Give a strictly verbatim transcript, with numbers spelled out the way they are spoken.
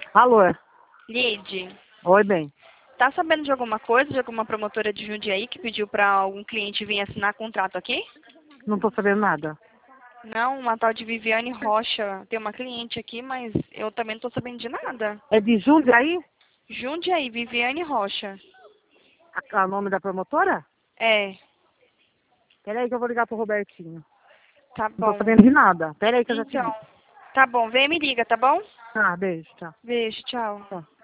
Alô? Lide, Oi, bem. tá sabendo de alguma coisa, de alguma promotora de Jundiaí que pediu para algum cliente vir assinar contrato aqui? Não tô sabendo nada. Não, uma tal de Viviane Rocha. Tem uma cliente aqui, mas eu também não tô sabendo de nada. É de Jundiaí? Jundiaí, Viviane Rocha. A- O nome da promotora? É, Peraí que eu vou ligar pro Robertinho. tá Não tô bom. sabendo de nada. Peraí que eu já te Então, ligo. tá bom. Vem e me liga, tá bom? Tá, beijo, tchau. Beijo, tchau. Tchau.